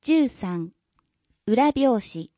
13裏表紙。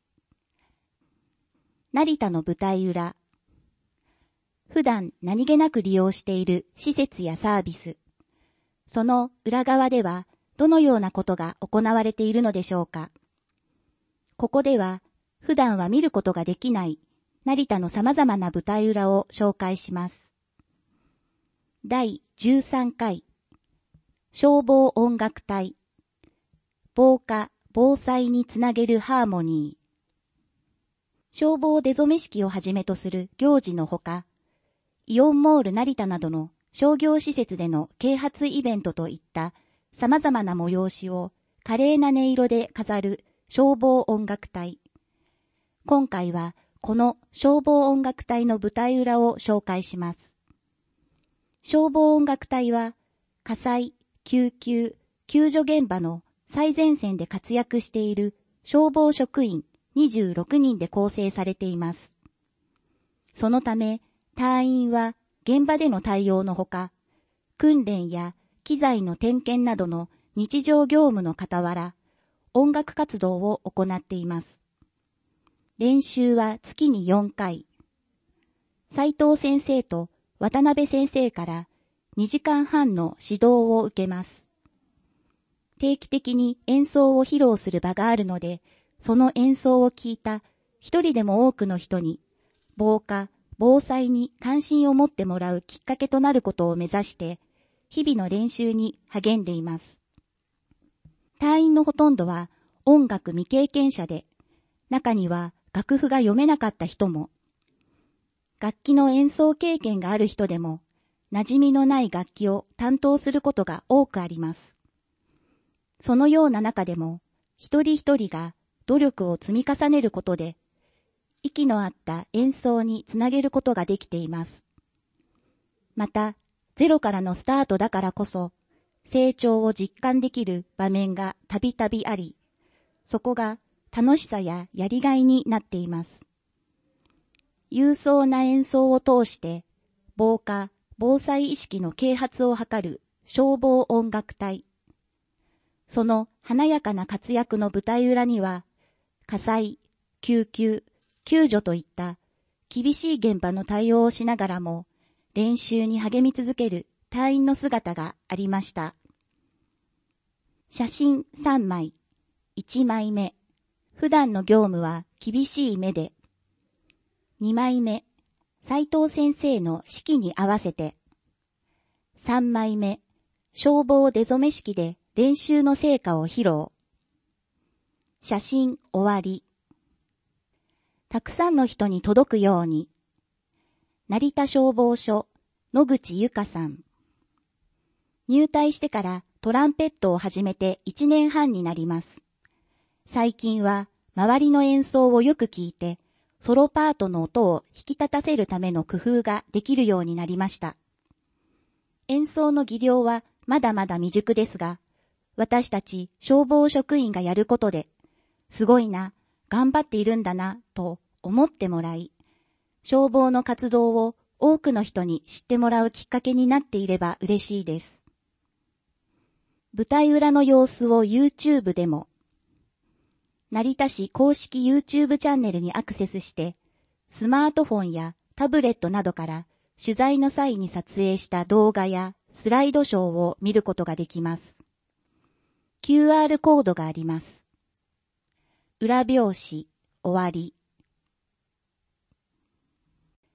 成田の舞台裏。普段何気なく利用している施設やサービス。その裏側ではどのようなことが行われているのでしょうか。ここでは普段は見ることができない成田の様々な舞台裏を紹介します。第13回消防音楽隊防火・防災につなげるハーモニー。消防出初め式をはじめとする行事のほか、イオンモール成田などの商業施設での啓発イベントといった様々な催しを華麗な音色で飾る消防音楽隊。今回はこの消防音楽隊の舞台裏を紹介します。消防音楽隊は火災、救急、救助現場の最前線で活躍している消防職員26人で構成されています。そのため隊員は現場での対応のほか、訓練や機材の点検などの日常業務の傍ら、音楽活動を行っています。練習は月に4回。斉藤先生と渡辺先生から2時間半の指導を受けます。定期的に演奏を披露する場があるので、その演奏を聞いた一人でも多くの人に、防火・防災に関心を持ってもらうきっかけとなることを目指して、日々の練習に励んでいます。隊員のほとんどは音楽未経験者で、中には楽譜が読めなかった人も、楽器の演奏経験がある人でも、馴染みのない楽器を担当することが多くあります。そのような中でも、一人一人が努力を積み重ねることで、息の合った演奏につなげることができています。また、ゼロからのスタートだからこそ、成長を実感できる場面がたびたびあり、そこが楽しさややりがいになっています。勇壮な演奏を通して、防火・防災意識の啓発を図る消防音楽隊。その華やかな活躍の舞台裏には、火災、救急、救助といった厳しい現場の対応をしながらも、練習に励み続ける隊員の姿がありました。写真3枚、1枚目、普段の業務は厳しい目で。2枚目、斉藤先生の指揮に合わせて。3枚目、消防出初め式で練習の成果を披露。写真終わり。たくさんの人に届くように。成田消防署、野口由香さん。入隊してからトランペットを始めて1年半になります。最近は周りの演奏をよく聞いて、ソロパートの音を引き立たせるための工夫ができるようになりました。演奏の技量はまだまだ未熟ですが、私たち消防職員がやることで、すごいな、頑張っているんだな、と思ってもらい、消防の活動を多くの人に知ってもらうきっかけになっていれば嬉しいです。舞台裏の様子を YouTube でも、成田市公式 YouTube チャンネルにアクセスして、スマートフォンやタブレットなどから取材の際に撮影した動画やスライドショーを見ることができます。QR コードがあります。裏表紙、終わり。